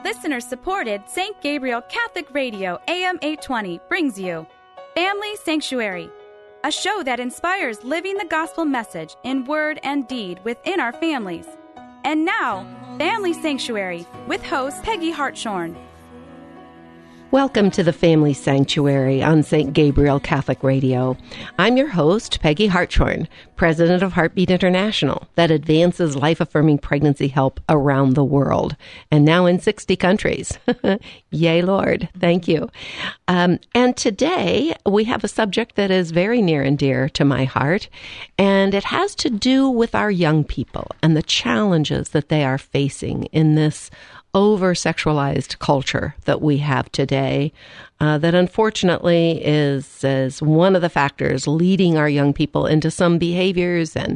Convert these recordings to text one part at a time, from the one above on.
Listener-supported St. Gabriel Catholic Radio AM 820 brings you Family Sanctuary, a show that inspires living the gospel message in word and deed within our families. And now, Family Sanctuary with host Peggy Hartshorn. Welcome to the Family Sanctuary on St. Gabriel Catholic Radio. I'm your host, Peggy Hartshorn, president of Heartbeat International, that advances life-affirming pregnancy help around the world, and now in 60 countries. Yay, Lord. Thank you. And today, we have a subject that is very near and dear to my heart, and it has to do with our young people and the challenges that they are facing in this over-sexualized culture that we have today, that unfortunately is one of the factors leading our young people into some behaviors and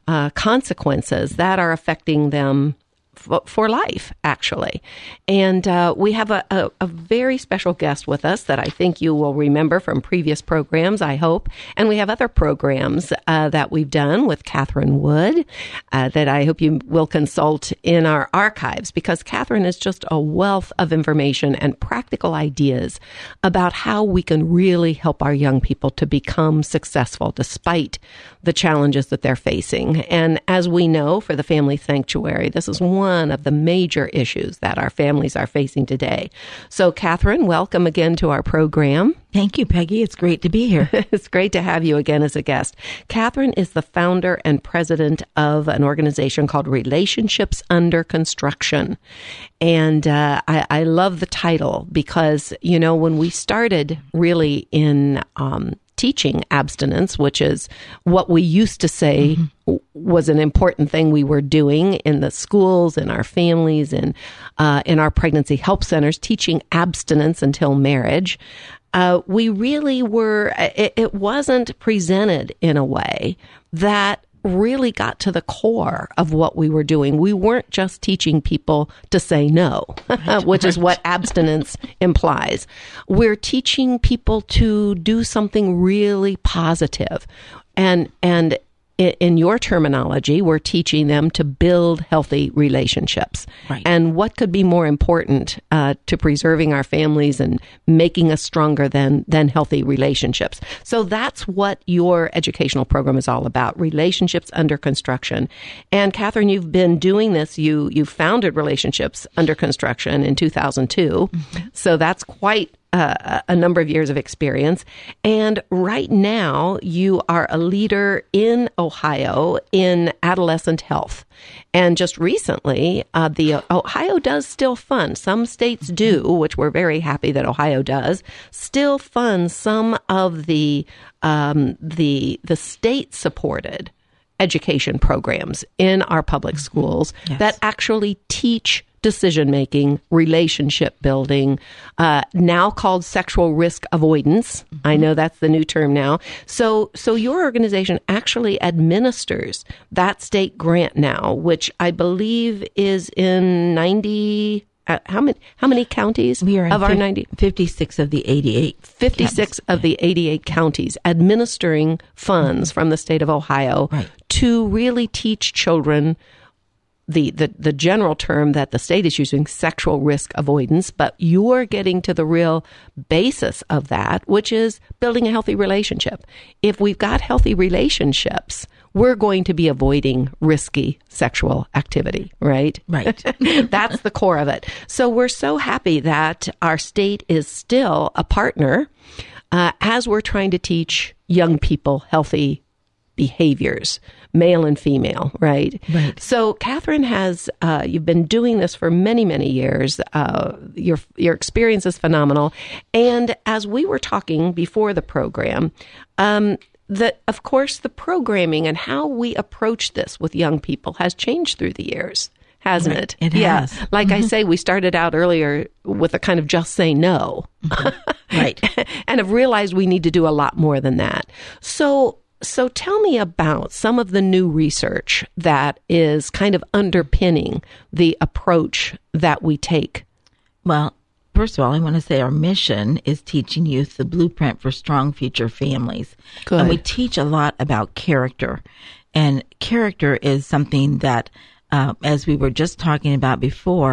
consequences that are affecting them for life, actually. And we have a very special guest with us that I think you will remember from previous programs, I hope. And we have other programs that we've done with Catherine Wood that I hope you will consult in our archives, because Catherine is just a wealth of information and practical ideas about how we can really help our young people to become successful despite the challenges that they're facing. And as we know, for the Family Sanctuary, this is one of the major issues that our families are facing today. So, Catherine, welcome again to our program. Thank you, Peggy. It's great to be here. It's great to have you again as a guest. Catherine is the founder and president of an organization called Relationships Under Construction. And I love the title because, you know, when we started really in teaching abstinence, which is what we used to say was an important thing we were doing in the schools, in our families, in our pregnancy help centers, teaching abstinence until marriage. We really were, it wasn't presented in a way that really got to the core of what we were doing. We weren't just teaching people to say no, which is what abstinence implies. We're teaching people to do something really positive. And in your terminology, we're teaching them to build healthy relationships. Right. And what could be more important to preserving our families and making us stronger than healthy relationships? So that's what your educational program is all about, Relationships Under Construction. And Catherine, you've been doing this. You founded Relationships Under Construction in 2002. So that's quite a number of years of experience. And right now, you are a leader in Ohio in adolescent health. And just recently, the Ohio does still fund, some states do, which we're very happy that Ohio does, still fund some of the state-supported education programs in our public schools that actually teach decision-making, relationship building, now called sexual risk avoidance. I know that's the new term now. So your organization actually administers that state grant now, which I believe is in 90... how many counties? We are in of our 90? 56 of the 88. 56 of the 88 counties administering funds from the state of Ohio to really teach children the general term that the state is using, sexual risk avoidance, but you're getting to the real basis of that, which is building a healthy relationship. If we've got healthy relationships, we're going to be avoiding risky sexual activity, right? Right. That's the core of it. So we're so happy that our state is still a partner as we're trying to teach young people healthy behaviors, male and female, right? Right. So Catherine has, you've been doing this for many, many years. Your experience is phenomenal. And as we were talking before the program, of course, the programming and how we approach this with young people has changed through the years, hasn't it? It has. Like I say, we started out earlier with a kind of just say no. Right. And have realized we need to do a lot more than that. So tell me about some of the new research that is kind of underpinning the approach that we take. Well, first of all, I want to say our mission is teaching youth the blueprint for strong future families. Good. And we teach a lot about character. And character is something that, as we were just talking about before,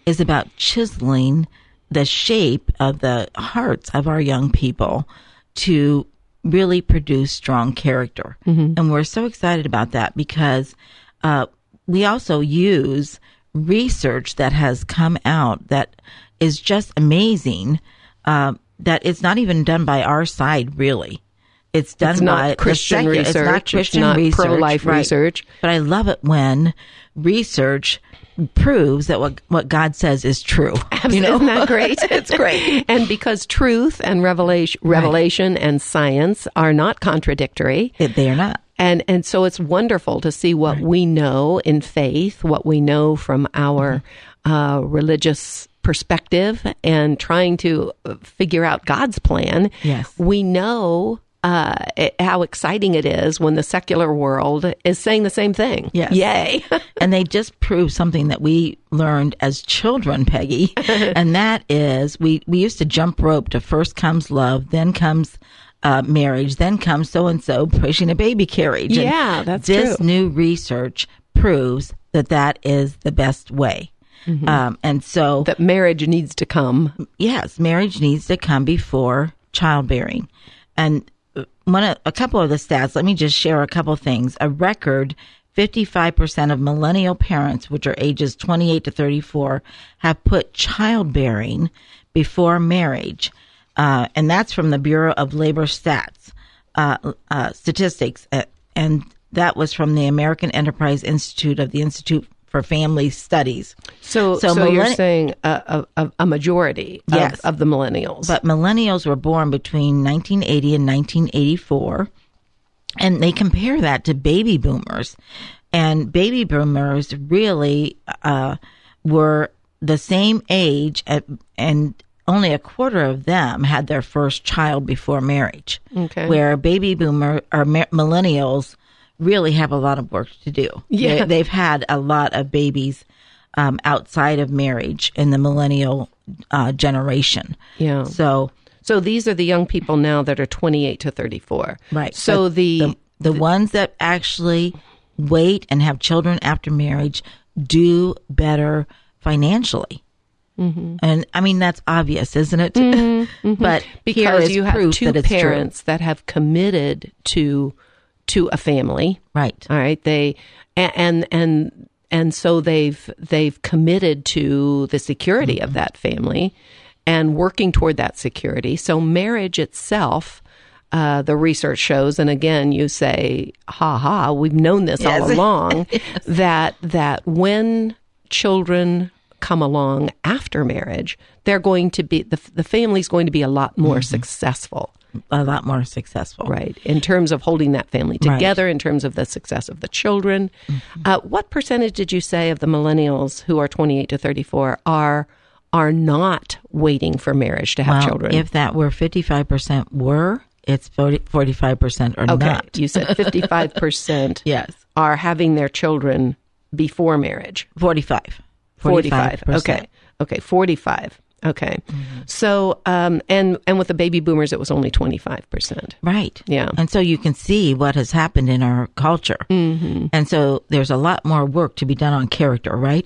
is about chiseling the shape of the hearts of our young people to really produce strong character. And we're so excited about that because we also use research that has come out that is just amazing, that it's not even done by our side, really. It's done by Christian research. It's not Christian research. Pro-life research. But I love it when research proves that what God says is true. Isn't that great? It's great. And because truth and revelation and science are not contradictory. They are not. And so it's wonderful to see what we know in faith, what we know from our religious perspective and trying to figure out God's plan. Yes. We know how exciting it is when the secular world is saying the same thing. Yes. Yay. And they just prove something that we learned as children, Peggy, and that is we used to jump rope to first comes love, then comes marriage, then comes so-and-so pushing a baby carriage. Yeah, that's true. This new research proves that is the best way. And so that marriage needs to come. Yes, marriage needs to come before childbearing. And a couple of the stats, let me just share a couple things. A record 55% of millennial parents, which are ages 28 to 34, have put childbearing before marriage. And that's from the Bureau of Labor Statistics. And that was from the American Enterprise Institute of the Institute for Family Studies. So you're saying a majority of the millennials. But millennials were born between 1980 and 1984. And they compare that to baby boomers. And baby boomers really were the same age, and only a quarter of them had their first child before marriage. Okay. Where baby boomer or millennials really have a lot of work to do. Yeah. They've had a lot of babies outside of marriage in the millennial generation. Yeah. So these are the young people now that are 28 to 34. Right. So the ones that actually wait and have children after marriage do better financially. And I mean, that's obvious, isn't it? But because you have two parents that have committed to a family. Right. All right. They and so they've committed to the security of that family and working toward that security. So marriage itself, the research shows, and again, you say, we've known this all along, yes. that when children come along after marriage, they're going to be, the family's going to be a lot more successful. A lot more successful. Right. In terms of holding that family together, in terms of the success of the children. What percentage did you say of the millennials who are 28 to 34 are not waiting for marriage to have children? If that were 55% were, it's 45% are not. You said 55% yes. are having their children before marriage. 45. Okay. 45. Okay. So, and with the baby boomers, it was only 25%. Right. Yeah. And so you can see what has happened in our culture. And so there's a lot more work to be done on character, right?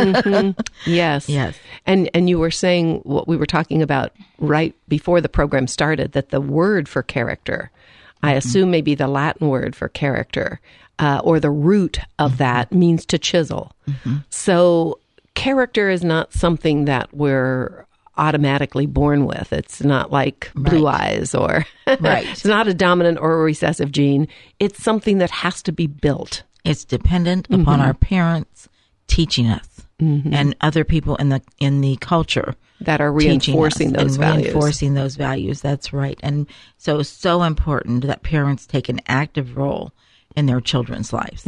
Yes. Yes. And you were saying what we were talking about right before the program started, that the word for character, I assume maybe the Latin word for character, or the root of that means to chisel. So character is not something that we're automatically born with. It's not like blue eyes or it's not a dominant or a recessive gene. It's something that has to be built. It's dependent upon our parents teaching us and other people in the culture that are reinforcing those values. Reinforcing those values. That's right. And so it's so important that parents take an active role in their children's lives.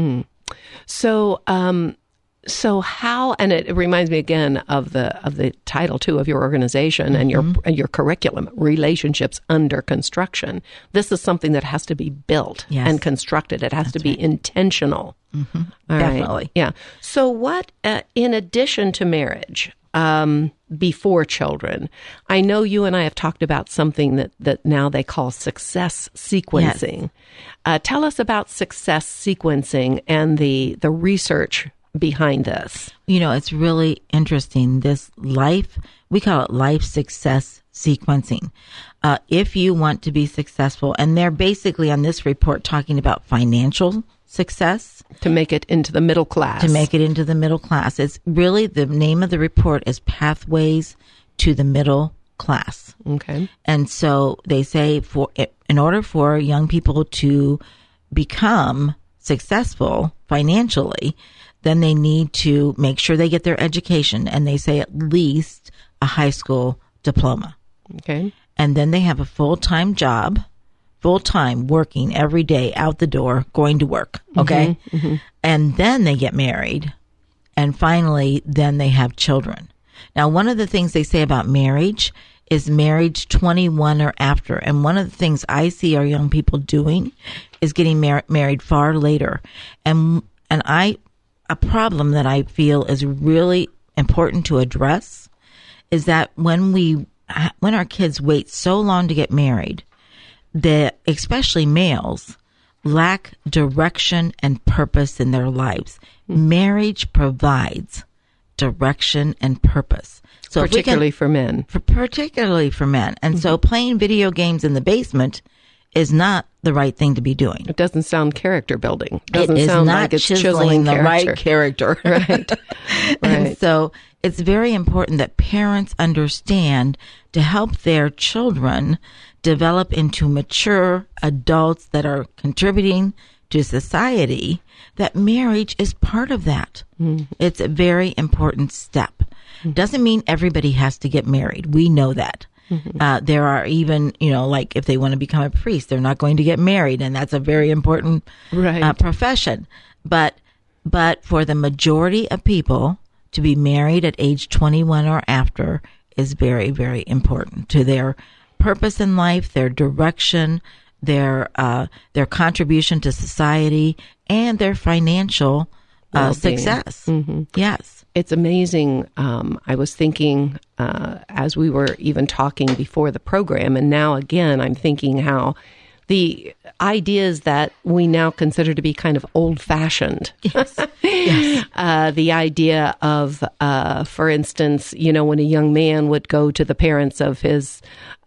So how, and it reminds me again of the title too of your organization and your curriculum, Relationships Under Construction. This is something that has to be built and constructed. It has to be intentional. All Definitely. Right. Yeah. So what, in addition to marriage, before children, I know you and I have talked about something that now they call success sequencing. Tell us about success sequencing and the research behind this? You know, it's really interesting. We call it life success sequencing. If you want to be successful, and they're basically on this report talking about financial success. To make it into the middle class. It's really, the name of the report is Pathways to the Middle Class. Okay. And so they say in order for young people to become successful financially, then they need to make sure they get their education, and they say at least a high school diploma. Okay. And then they have a full-time job, full-time, working every day, out the door, going to work. Okay. Mm-hmm. And then they get married. And finally, then they have children. Now, one of the things they say about marriage is marriage 21 or after. And one of the things I see our young people doing is getting married far later. And a problem that I feel is really important to address is that when our kids wait so long to get married, especially males, lack direction and purpose in their lives. Marriage provides direction and purpose. So particularly for men. And so playing video games in the basement is not the right thing to be doing. It doesn't sound character building. It is sound not like it's chiseling the right character. Right. And so it's very important that parents understand to help their children develop into mature adults that are contributing to society, that marriage is part of that. Mm. It's a very important step. Doesn't mean everybody has to get married. We know that. Mm-hmm. There are even, like if they want to become a priest, they're not going to get married, and that's a very important profession. But for the majority of people, to be married at age 21 or after is very, very important to their purpose in life, their direction, their contribution to society, and their financial success. Mm-hmm. Yes. It's amazing. I was thinking as we were even talking before the program, and now again, I'm thinking how the ideas that we now consider to be kind of old-fashioned. Yes. Yes. The idea of, for instance, when a young man would go to the parents of his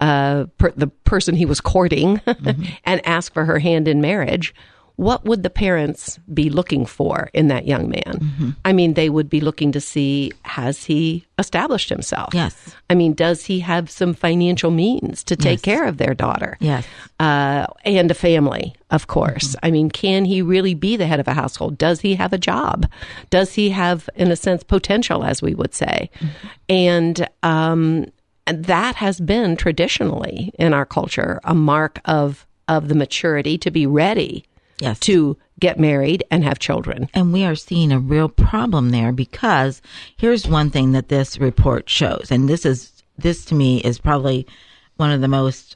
the person he was courting mm-hmm. and ask for her hand in marriage, what would the parents be looking for in that young man? Mm-hmm. I mean, they would be looking to see, has he established himself? Yes. I mean, does he have some financial means to take care of their daughter? Yes. And a family, of course. Mm-hmm. I mean, can he really be the head of a household? Does he have a job? Does he have, in a sense, potential, as we would say? Mm-hmm. And that has been traditionally in our culture a mark of the maturity to be ready. Yes. To get married and have children. And we are seeing a real problem there, because here's one thing that this report shows. And this to me is probably one of the most,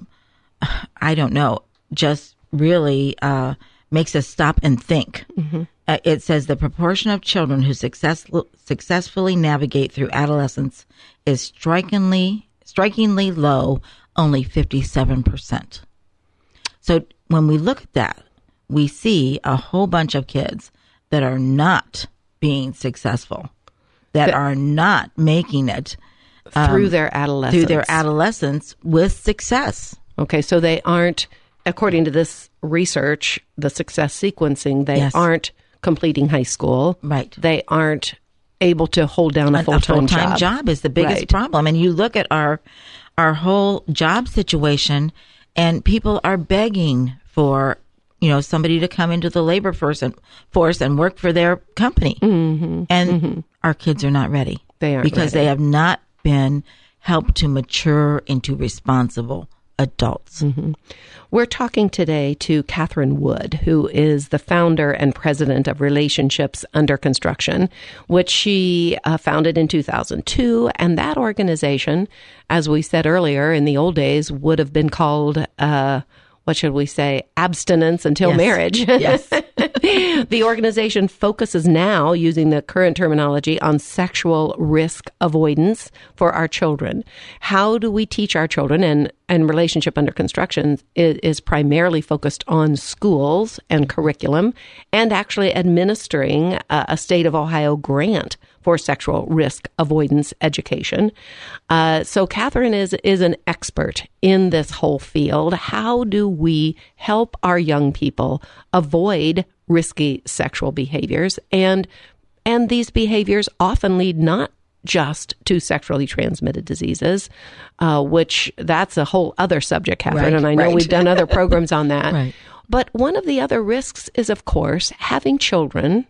just really makes us stop and think. Mm-hmm. It says the proportion of children who successfully navigate through adolescence is strikingly low, only 57%. So when we look at that, we see a whole bunch of kids that are not being successful, that are not making it through their adolescence with success. Okay, so they aren't, according to this research, the success sequencing, they aren't completing high school. Right. They aren't able to hold down a full-time job. A full-time job is the biggest problem. And you look at our whole job situation, and people are begging for somebody to come into the labor force and work for their company. Mm-hmm. And our kids are not ready. They aren't because they have not been helped to mature into responsible adults. Mm-hmm. We're talking today to Catherine Wood, who is the founder and president of Relationships Under Construction, which she founded in 2002. And that organization, as we said earlier, in the old days would have been called what should we say, abstinence until marriage. Yes. The organization focuses now, using the current terminology, on sexual risk avoidance for our children. How do we teach our children? And Relationship Under Construction is primarily focused on schools and curriculum and actually administering a state of Ohio grant for sexual risk avoidance education. So Catherine is an expert in this whole field. How do we help our young people avoid risky sexual behaviors? And these behaviors often lead not just to sexually transmitted diseases, which that's a whole other subject, Catherine, right, and I know right. we've done other programs on that. Right. But one of the other risks is, of course, having children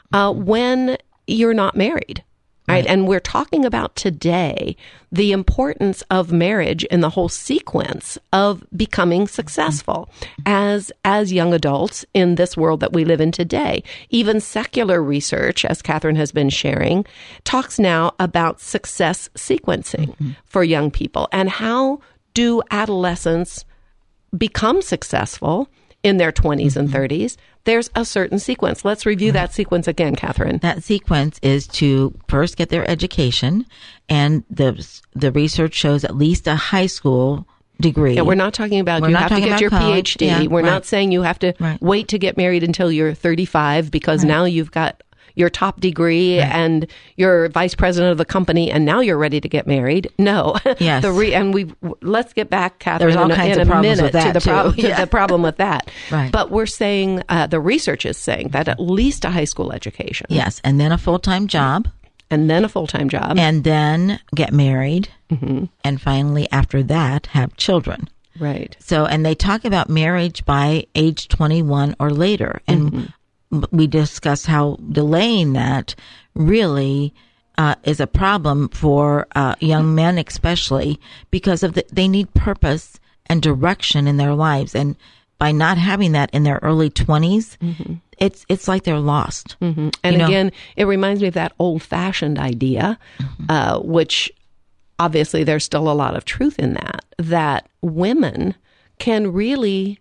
when you're not married. Right. And we're talking about today the importance of marriage in the whole sequence of becoming successful as young adults in this world that we live in today. Even secular research, as Catherine has been sharing, talks now about success sequencing for young people. And how do adolescents become successful in their 20s and 30s? There's a certain sequence. Let's review that sequence again, Catherine. That sequence is to first get their education, and the research shows at least a high school degree. Yeah, we're not talking about you have to get your college. PhD. Yeah, we're right. not saying you have to wait to get married until you're 35 because now you've got your top degree and you're vice president of the company and now you're ready to get married. No. Yes. Let's get back, Catherine, There's all kinds of problems with that, to the problem with that. Right. But we're saying, the research is saying that at least a high school education. Yes, and then a full-time job. And then a full-time job. And then get married. And finally, after that, have children. Right. So, and they talk about marriage by age 21 or later. And we discussed how delaying that really is a problem for young men, especially because of they need purpose and direction in their lives. And by not having that in their early 20s, it's like they're lost. And again, it reminds me of that old-fashioned idea, which obviously there's still a lot of truth in that women can really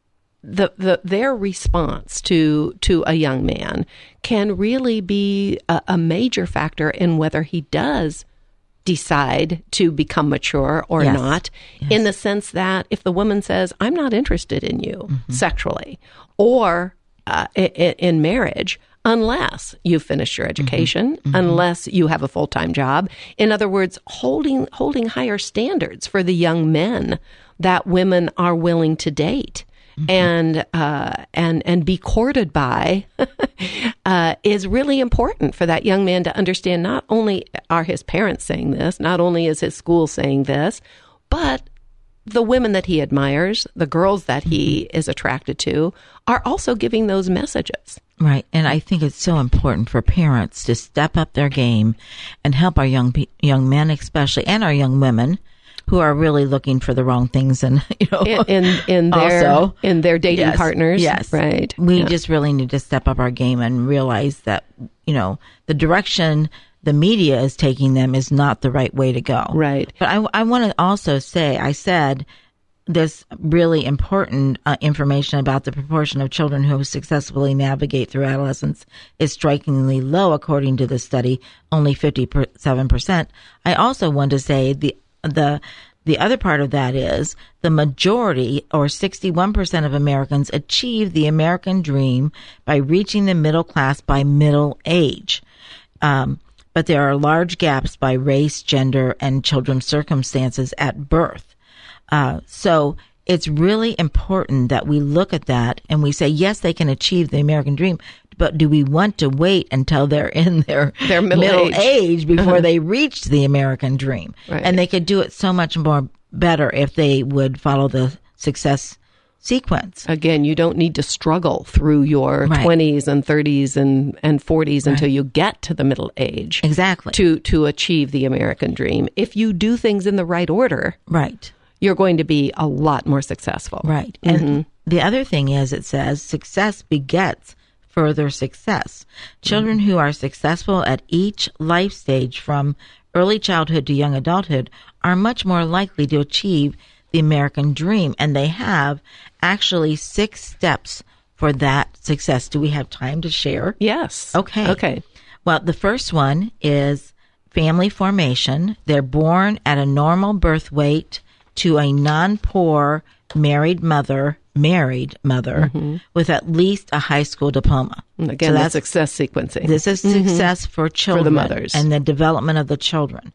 their response to a young man can really be a major factor in whether he does decide to become mature or not, in the sense that if the woman says, I'm not interested in you sexually or in marriage, unless you've finished your education, unless you have a full-time job. In other words, holding higher standards for the young men that women are willing to date. And be courted by is really important for that young man to understand. Not only are his parents saying this, not only is his school saying this, but the women that he admires, the girls that he is attracted to, are also giving those messages. Right. And I think it's so important for parents to step up their game and help our young men, especially, and our young women, who are really looking for the wrong things and, in their dating partners. Yes. Right. We just really need to step up our game and realize that, the direction the media is taking them is not the right way to go. Right. But I want to also say, I said this really important information about the proportion of children who successfully navigate through adolescence is strikingly low, according to the study, only 57%. I also want to say the other part of that is the majority, or 61% of Americans, achieve the American dream by reaching the middle class by middle age. But there are large gaps by race, gender, and children's circumstances at birth. So it's really important that we look at that and we say, yes, they can achieve the American dream, but do we want to wait until they're in their middle age before they reach the American dream? Right. And they could do it so much more better if they would follow the success sequence. Again, you don't need to struggle through your 20s and 30s and 40s until you get to the middle age. Exactly. To achieve the American dream. If you do things in the right order, you're going to be a lot more successful. Right. And the other thing is, it says success begets further success. Children who are successful at each life stage from early childhood to young adulthood are much more likely to achieve the American dream. And they have actually 6 steps for that success. Do we have time to share? Yes. Okay. Well, the first one is family formation. They're born at a normal birth weight to a non-poor married mother with at least a high school diploma. Again, so that's success sequencing. This is success for children, for the mothers, and the development of the children.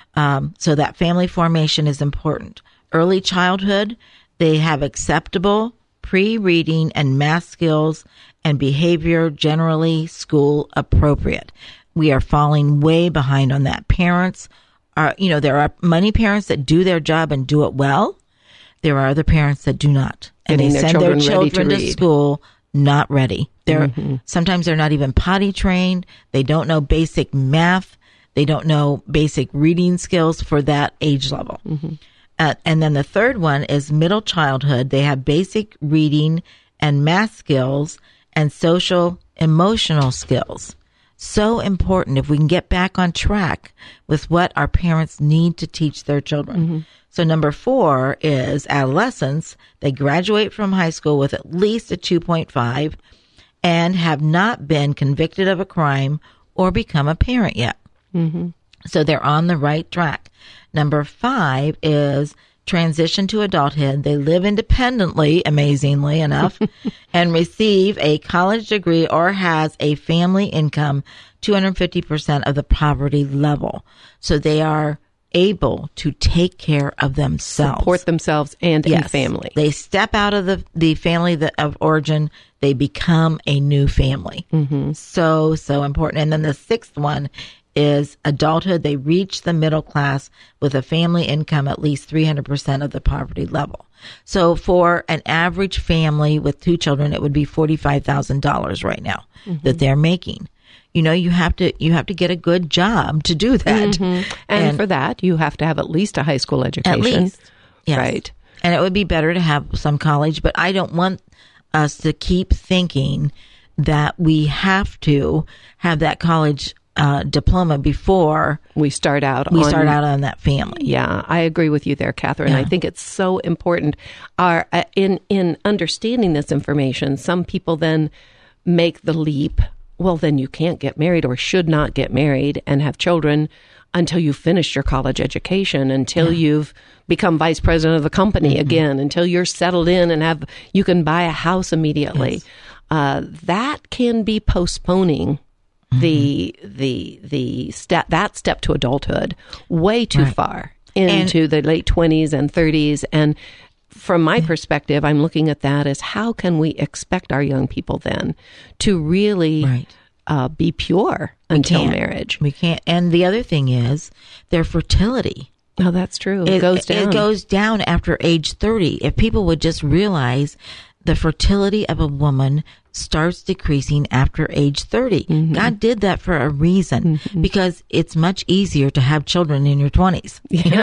So that family formation is important. Early childhood, they have acceptable pre-reading and math skills and behavior generally school appropriate. We are falling way behind on that. Parents are, there are many parents that do their job and do it well. There are other parents that do not. And they send their children to school not ready. Sometimes they're not even potty trained. They don't know basic math. They don't know basic reading skills for that age level. And then the third one is middle childhood. They have basic reading and math skills and social emotional skills. So important if we can get back on track with what our parents need to teach their children. So number 4 is adolescence. They graduate from high school with at least a 2.5 and have not been convicted of a crime or become a parent yet. So they're on the right track. Number 5 is transition to adulthood. They live independently, amazingly enough, and receive a college degree or has a family income 250% of the poverty level. So they are able to take care of themselves. Support themselves and a family. They step out of the family of origin. They become a new family. So important. And then the 6th one is adulthood. They reach the middle class with a family income at least 300% of the poverty level. So for an average family with 2 children, it would be $45,000 right now that they're making. You have to get a good job to do that. And for that, you have to have at least a high school education. At least. Yes. Right. And it would be better to have some college, but I don't want us to keep thinking that we have to have that college diploma before we start out on that family. Yeah, I agree with you there, Catherine. Yeah. I think it's so important. In understanding this information, some people then make the leap. Well, then you can't get married or should not get married and have children until you finish your college education, until you've become vice president of the company again, until you're settled in and you can buy a house immediately. That can be postponing the step to adulthood way too far into the late 20s and 30s. And from my perspective, I'm looking at that as how can we expect our young people then to really be pure until marriage? We can't. And the other thing is their fertility. Oh, that's true. It goes down. It goes down after age 30. If people would just realize the fertility of a woman starts decreasing after age 30. God did that for a reason because it's much easier to have children in your 20s,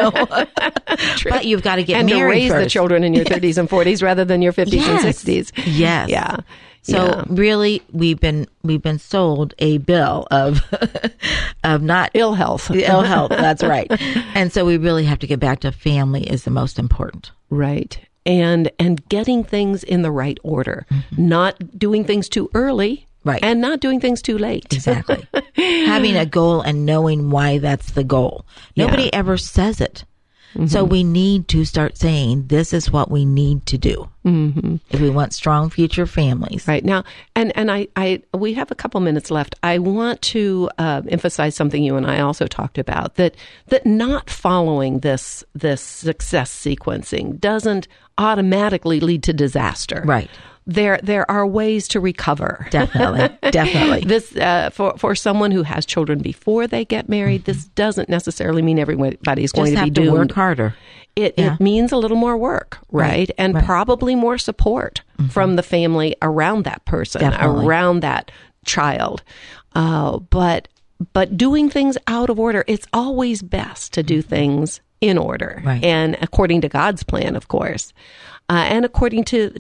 But you've got to get married and to raise first. the children in your 30s and 40s rather than your 50s and 60s. Yes. Yeah. So really, we've been sold a bill of not ill health. Ill health. That's right. And so we really have to get back to family is the most important. Right. And getting things in the right order, not doing things too early, and not doing things too late. Exactly. Having a goal and knowing why that's the goal. Nobody ever says it. So we need to start saying, this is what we need to do if we want strong future families. Right. Now, and we have a couple minutes left. I want to emphasize something you and I also talked about, that not following this success sequencing doesn't automatically lead to disaster. Right. There are ways to recover. Definitely. This for someone who has children before they get married, this doesn't necessarily mean everybody's going to be doomed. Just have to work harder. It means a little more work, right? And probably more support from the family around that person, around that child. But doing things out of order, it's always best to do things in order and according to God's plan, of course. And according to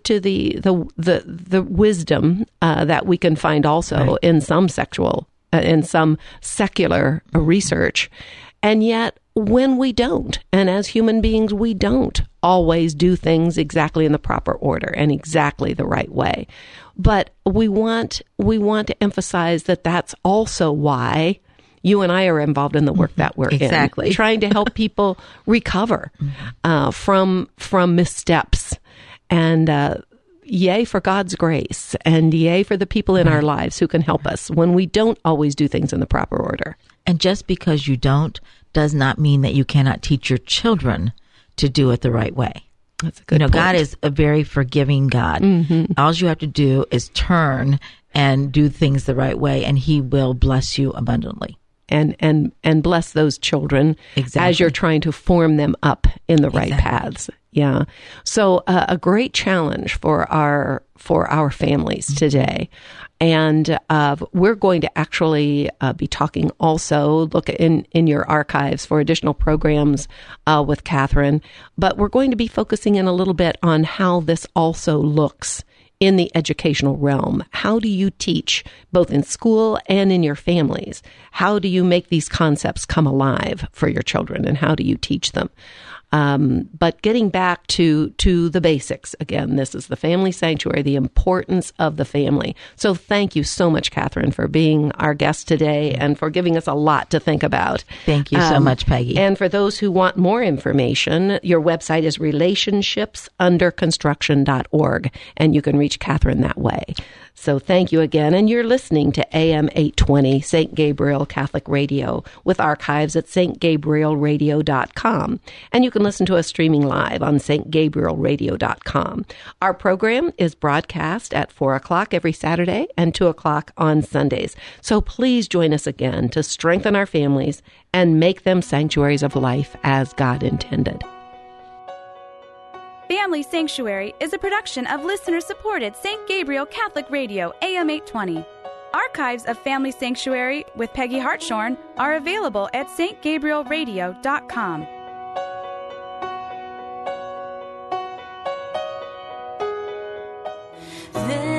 the wisdom that we can find also in some secular research, And yet, when we don't, and as human beings, we don't always do things exactly in the proper order and exactly the right way. But we want to emphasize that that's also why you and I are involved in the work that we're in, trying to help people recover from missteps. And yay for God's grace, and yay for the people in our lives who can help us when we don't always do things in the proper order. And just because you don't does not mean that you cannot teach your children to do it the right way. That's a good point. God is a very forgiving God. All you have to do is turn and do things the right way, and He will bless you abundantly. And bless those children as you're trying to form them up in the right paths. Yeah. So a great challenge for our families today. And we're going to actually be talking also, look in your archives for additional programs with Catherine. But we're going to be focusing in a little bit on how this also looks in the educational realm. How do you teach both in school and in your families? How do you make these concepts come alive for your children, and how do you teach them? But getting back to the basics, again, this is the Family Sanctuary, the importance of the family. So thank you so much, Catherine, for being our guest today and for giving us a lot to think about. Thank you so much, Peggy. And for those who want more information, your website is relationshipsunderconstruction.org, and you can reach Catherine that way. So thank you again. And you're listening to AM 820, St. Gabriel Catholic Radio, with archives at stgabrielradio.com. And you can listen to us streaming live on stgabrielradio.com. Our program is broadcast at 4 o'clock every Saturday and 2 o'clock on Sundays. So please join us again to strengthen our families and make them sanctuaries of life as God intended. Family Sanctuary is a production of listener-supported St. Gabriel Catholic Radio, AM 820. Archives of Family Sanctuary with Peggy Hartshorn are available at stgabrielradio.com. There